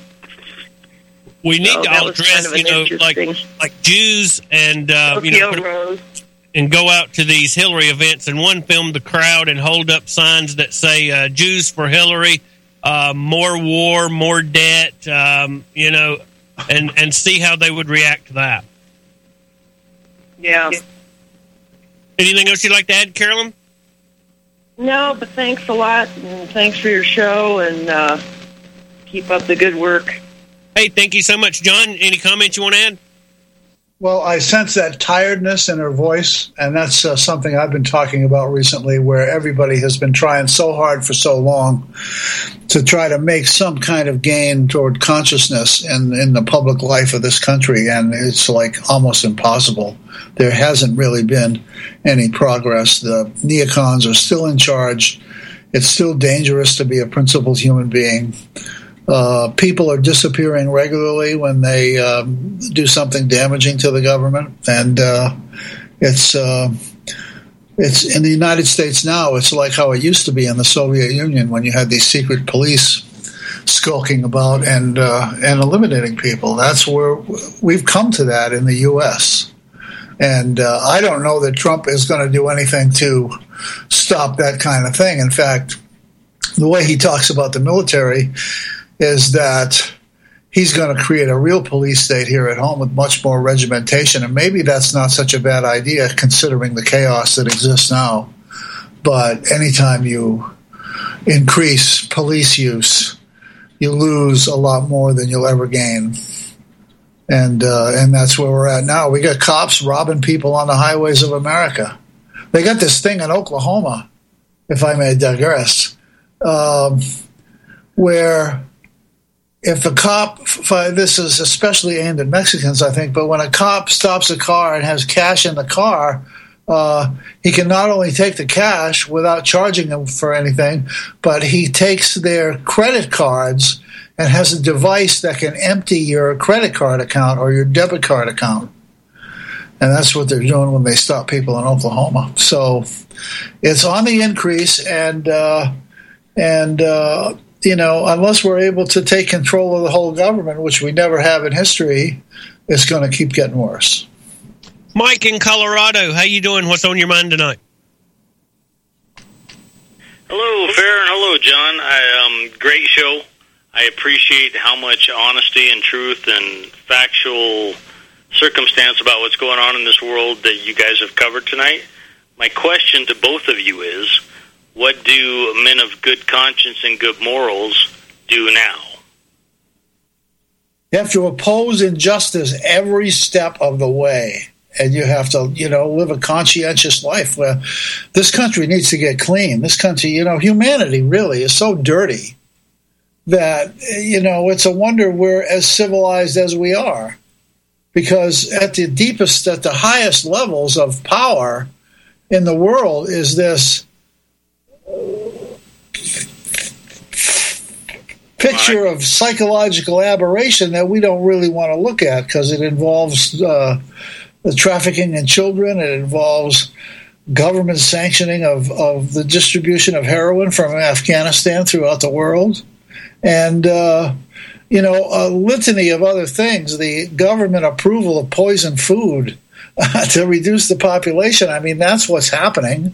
We need to all dress, like Jews and, and go out to these Hillary events and film the crowd and hold up signs that say Jews for Hillary more war, more debt, and see how they would react to that. Yeah. Anything else you'd like to add, Carolyn? No, but thanks a lot, and thanks for your show, and keep up the good work. Hey, thank you so much. John, any comments you want to add? Well, I sense that tiredness in her voice, and that's something I've been talking about recently, where everybody has been trying so hard for so long to try to make some kind of gain toward consciousness in the public life of this country, and it's like almost impossible. There hasn't really been any progress. The neocons are still in charge. It's still dangerous to be a principled human being. People are disappearing regularly when they do something damaging to the government, and it's in the United States now. It's like how it used to be in the Soviet Union when you had these secret police skulking about and eliminating people. That's where we've come to that in the U.S. And I don't know that Trump is going to do anything to stop that kind of thing. In fact, the way he talks about the military is that he's going to create a real police state here at home with much more regimentation. And maybe that's not such a bad idea considering the chaos that exists now. But anytime you increase police use, you lose a lot more than you'll ever gain. And that's where we're at now. We got cops robbing people on the highways of America. They got this thing in Oklahoma, if I may digress, where if a cop, this is especially aimed at Mexicans, I think, but when a cop stops a car and has cash in the car, he can not only take the cash without charging them for anything, but he takes their credit cards and has a device that can empty your credit card account or your debit card account. And that's what they're doing when they stop people in Oklahoma. So it's on the increase, and unless we're able to take control of the whole government, which we never have in history, it's going to keep getting worse. Mike in Colorado, how you doing? What's on your mind tonight? Hello, Farron. Hello, John. Great show. I appreciate how much honesty and truth and factual circumstance about what's going on in this world that you guys have covered tonight. My question to both of you is, what do men of good conscience and good morals do now? You have to oppose injustice every step of the way. And you have to, live a conscientious life. Where this country needs to get clean. This country, humanity really is so dirty that, it's a wonder we're as civilized as we are. Because at the deepest, at the highest levels of power in the world is this picture of psychological aberration that we don't really want to look at because it involves the trafficking in children. It involves government sanctioning of the distribution of heroin from Afghanistan throughout the world. And, a litany of other things, the government approval of poison food to reduce the population. I mean, that's what's happening.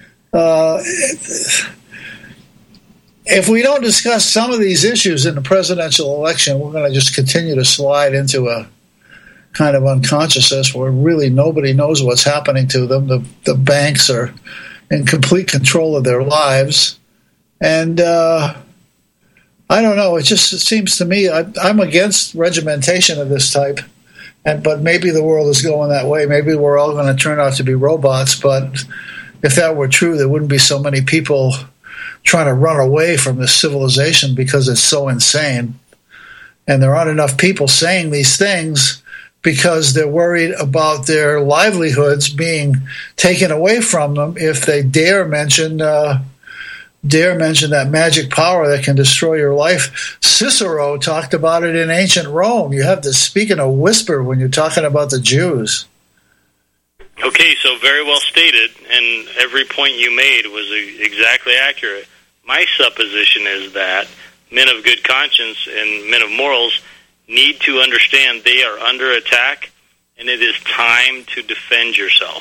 If we don't discuss some of these issues in the presidential election, we're going to just continue to slide into a kind of unconsciousness where really nobody knows what's happening to them. The banks are in complete control of their lives. And I don't know. It seems to me I'm against regimentation of this type. But maybe the world is going that way. Maybe we're all going to turn out to be robots. But if that were true, there wouldn't be so many people trying to run away from this civilization because it's so insane. And there aren't enough people saying these things because they're worried about their livelihoods being taken away from them if they dare mention that magic power that can destroy your life. Cicero talked about it in ancient Rome. You have to speak in a whisper when you're talking about the Jews. Okay, so very well stated, and every point you made was exactly accurate. My supposition is that men of good conscience and men of morals need to understand they are under attack, and it is time to defend yourself.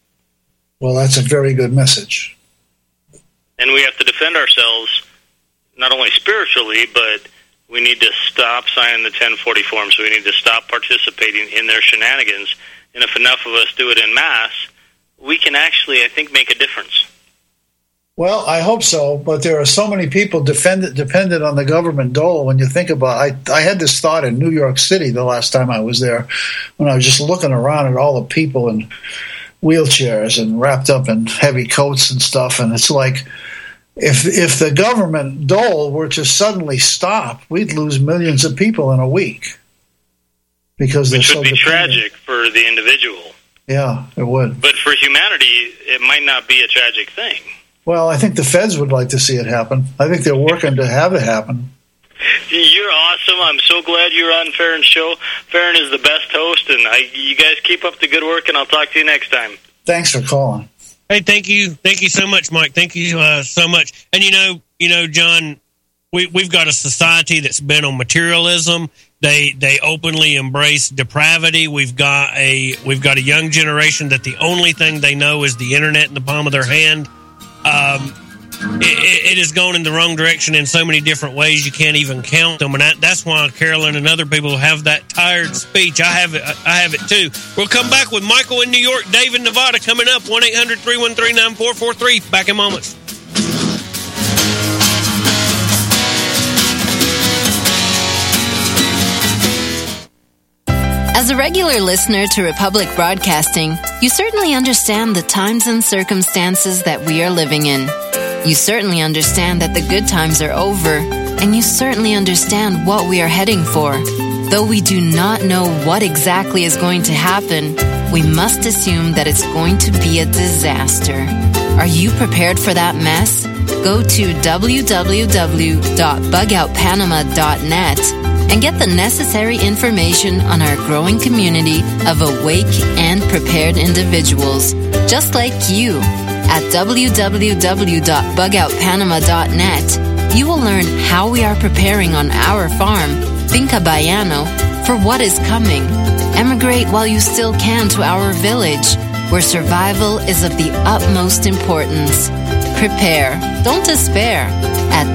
Well, that's a very good message. And we have to defend ourselves not only spiritually, but we need to stop signing the 1040 forms. We need to stop participating in their shenanigans. And if enough of us do it en masse, we can actually, I think, make a difference. Well, I hope so, but there are so many people dependent on the government dole. When you think about I had this thought in New York City the last time I was there, when I was just looking around at all the people in wheelchairs and wrapped up in heavy coats and stuff, and it's like, if the government dole were to suddenly stop, we'd lose millions of people in a week. Because they're so dependent. Which would be tragic for the individual. Yeah, it would. But for humanity, it might not be a tragic thing. Well, I think the feds would like to see it happen. I think they're working to have it happen. You're awesome. I'm so glad you're on Farron's show. Farron is the best host, and you guys keep up the good work, and I'll talk to you next time. Thanks for calling. Hey, thank you so much, Mike. Thank you so much. And you know, John, we've got a society that's bent on materialism. They openly embrace depravity. We've got a young generation that the only thing they know is the internet in the palm of their hand. It has gone in the wrong direction in so many different ways you can't even count them, and that's why Carolyn and other people have that tired speech. I have it too. We'll come back with Michael in New York, Dave in Nevada coming up. 1-800-313-9443. Back in moments. As a regular listener to Republic Broadcasting, you certainly understand the times and circumstances that we are living in. You certainly understand that the good times are over, and you certainly understand what we are heading for. Though we do not know what exactly is going to happen, we must assume that it's going to be a disaster. Are you prepared for that mess? Go to www.bugoutpanama.net and get the necessary information on our growing community of awake and prepared individuals, just like you. At www.bugoutpanama.net, you will learn how we are preparing on our farm, Finca Bayano, for what is coming. Emigrate while you still can to our village, where survival is of the utmost importance. Prepare, don't despair, at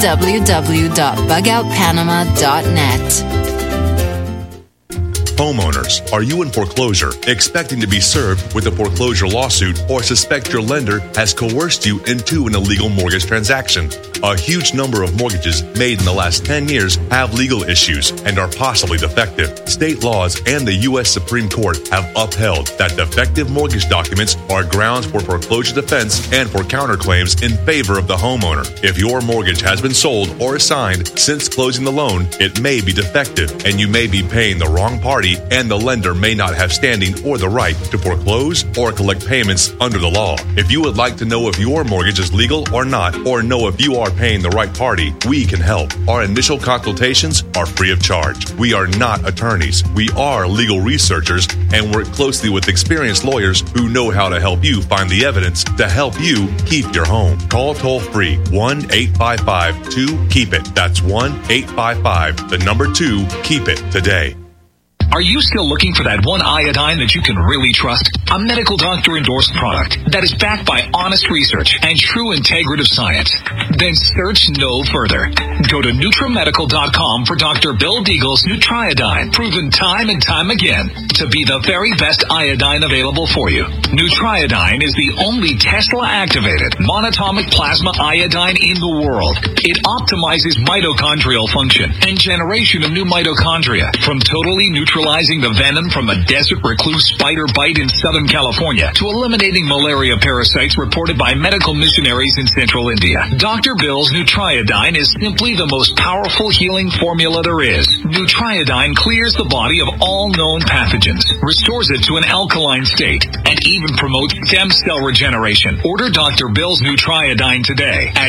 www.bugoutpanama.net. Homeowners, are you in foreclosure, expecting to be served with a foreclosure lawsuit, or suspect your lender has coerced you into an illegal mortgage transaction? A huge number of mortgages made in the last 10 years have legal issues and are possibly defective. State laws and the U.S. Supreme Court have upheld that defective mortgage documents are grounds for foreclosure defense and for counterclaims in favor of the homeowner. If your mortgage has been sold or assigned since closing the loan, it may be defective and you may be paying the wrong party, and the lender may not have standing or the right to foreclose or collect payments under the law. If you would like to know if your mortgage is legal or not, or know if you are paying the right party, we can help. Our initial consultations are free of charge. We are not attorneys. We are legal researchers and work closely with experienced lawyers who know how to help you find the evidence to help you keep your home. Call toll-free 1-855-2-KEEP-IT. That's 1-855-2-KEEP-IT today. Are you still looking for that one iodine that you can really trust? A medical doctor endorsed product that is backed by honest research and true integrative science? Then search no further. Go to NutriMedical.com for Dr. Bill Deagle's Nutriodine, proven time and time again to be the very best iodine available for you. Nutriodine is the only Tesla-activated monatomic plasma iodine in the world. It optimizes mitochondrial function and generation of new mitochondria from totally neutralizing the venom from a desert recluse spider bite in Southern California to eliminating malaria parasites reported by medical missionaries in central India. Dr. Bill's Nutriodine is simply the most powerful healing formula there is. Nutriodine clears the body of all known pathogens, restores it to an alkaline state, and even promotes stem cell regeneration. Order Dr. Bill's Nutriodine today at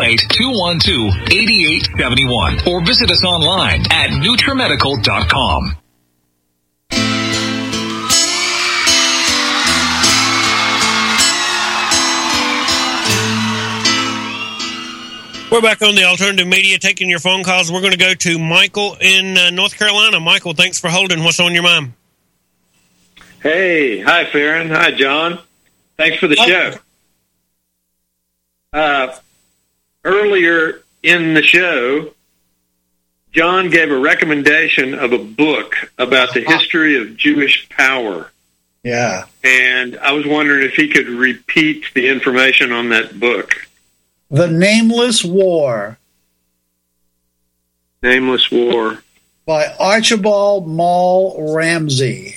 888-212-8871 or visit us online at NutriMedical.com. We're back on the Alternative Media, taking your phone calls. We're going to go to Michael in North Carolina. Michael, thanks for holding. What's on your mind? Hey, hi, Farron. Hi, John. Thanks for the show. Earlier in the show, John gave a recommendation of a book about the history of Jewish power. Yeah. And I was wondering if he could repeat the information on that book. The Nameless War. Nameless War. By Archibald Maul Ramsey.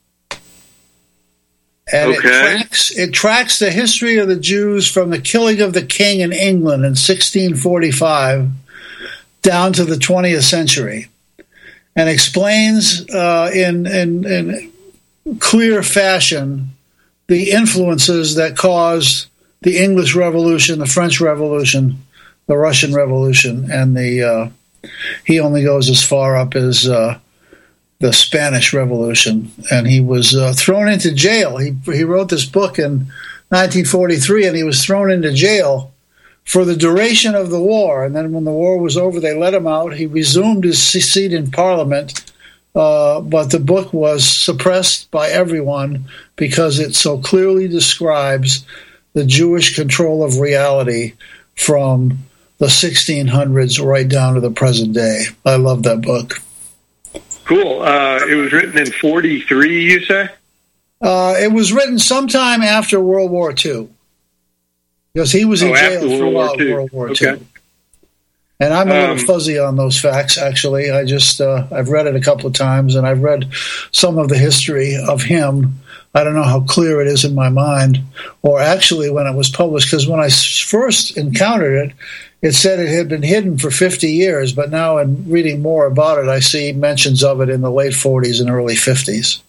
And it tracks the history of the Jews from the killing of the king in England in 1645 down to the 20th century, and explains in clear fashion the influences that caused the English Revolution, the French Revolution, the Russian Revolution, and he only goes as far up as the Spanish Revolution, and he was thrown into jail. He wrote this book in 1943, and he was thrown into jail for the duration of the war. And then when the war was over, they let him out. He resumed his seat in Parliament, but the book was suppressed by everyone because it so clearly describes the Jewish control of reality from the 1600s right down to the present day. I love that book. Cool. It was written in 43, you say? It was written sometime after World War II. Because he was in jail throughout World War II. And I'm a little fuzzy on those facts, actually. I've read it a couple of times, and I've read some of the history of him. I don't know how clear it is in my mind, or actually when it was published, because when I first encountered it, it said it had been hidden for 50 years, but now in reading more about it, I see mentions of it in the late 40s and early 50s.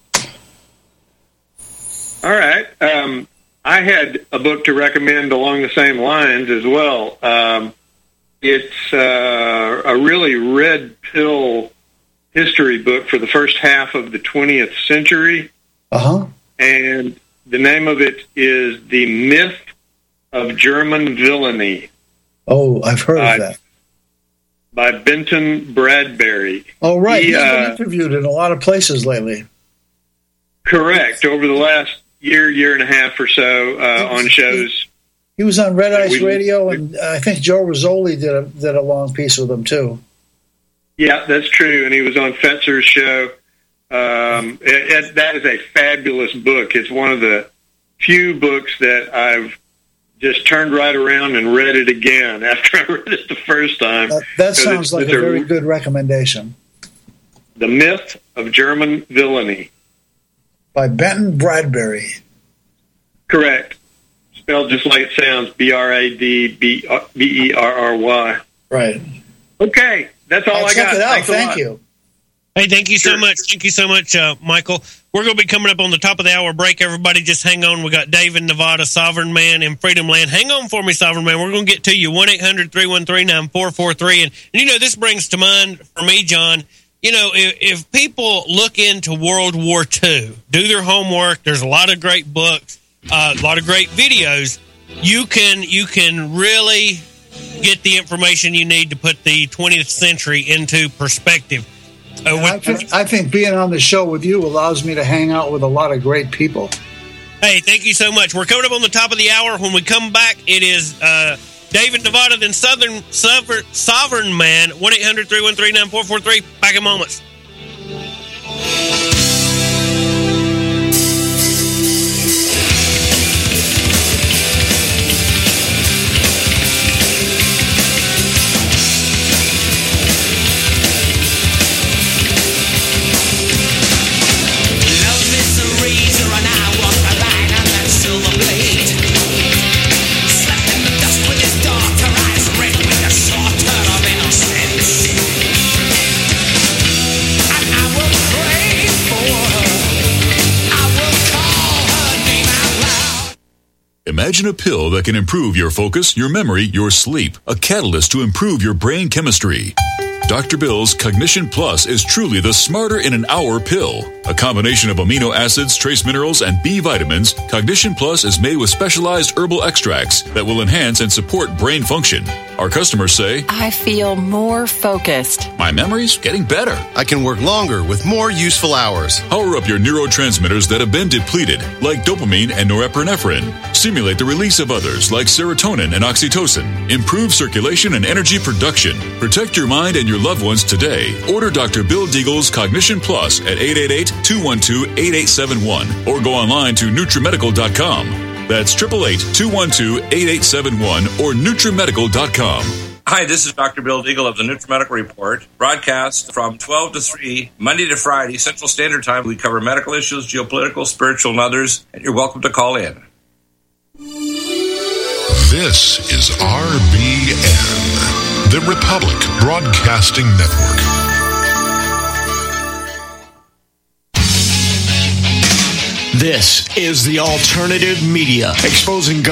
All right. I had a book to recommend along the same lines as well. It's a really red pill history book for the first half of the 20th century. Uh-huh. And the name of it is The Myth of German Villainy. Oh, I've heard of that. By Benton Bradbury. Oh, right. He's been interviewed in a lot of places lately. Correct. Over the last year and a half or so on shows. He was on Red Ice Radio, and I think Joe Rizzoli did a long piece with him, too. Yeah, that's true. And he was on Fetzer's show. That is a fabulous book. It's one of the few books that I've just turned right around and read it again after I read it the first time. That sounds like a very good recommendation. The Myth of German Villainy. By Benton Bradbury. Correct. Spelled just like it sounds, Bradberry. Right. Okay, that's all I got. Check it out. Thank you. Hey, thank you so much. Thank you so much, Michael. We're going to be coming up on the top of the hour break. Everybody just hang on. We got Dave in Nevada, Sovereign Man in Freedom Land. Hang on for me, Sovereign Man. We're going to get to you. 1-800-313-9443. And this brings to mind for me, John, if people look into World War II, do their homework, there's a lot of great books, a lot of great videos. You can really get the information you need to put the 20th century into perspective. I think being on the show with you allows me to hang out with a lot of great people. Hey, thank you so much. We're coming up on the top of the hour. When we come back, it is David Nevada, then Sovereign Man, 1-800-313-9443. Back in moments. Imagine a pill that can improve your focus, your memory, your sleep. A catalyst to improve your brain chemistry. Dr. Bill's Cognition Plus is truly the smarter in an hour pill. A combination of amino acids, trace minerals, and B vitamins, Cognition Plus is made with specialized herbal extracts that will enhance and support brain function. Our customers say, I feel more focused. my memory's getting better. I can work longer with more useful hours. Power up your neurotransmitters that have been depleted, like dopamine and norepinephrine. Stimulate the release of others, like serotonin and oxytocin. Improve circulation and energy production. Protect your mind and your loved ones today. Order Dr. Bill Deagle's Cognition Plus at 888-212-8871 or go online to NutriMedical.com. That's 888-212-8871 or NutriMedical.com. Hi, this is Dr. Bill Deagle of the NutriMedical Report, broadcast from 12 to 3, Monday to Friday, Central Standard Time. We cover medical issues, geopolitical, spiritual, and others, and you're welcome to call in. This is RBN, the Republic Broadcasting Network. This is the alternative media, exposing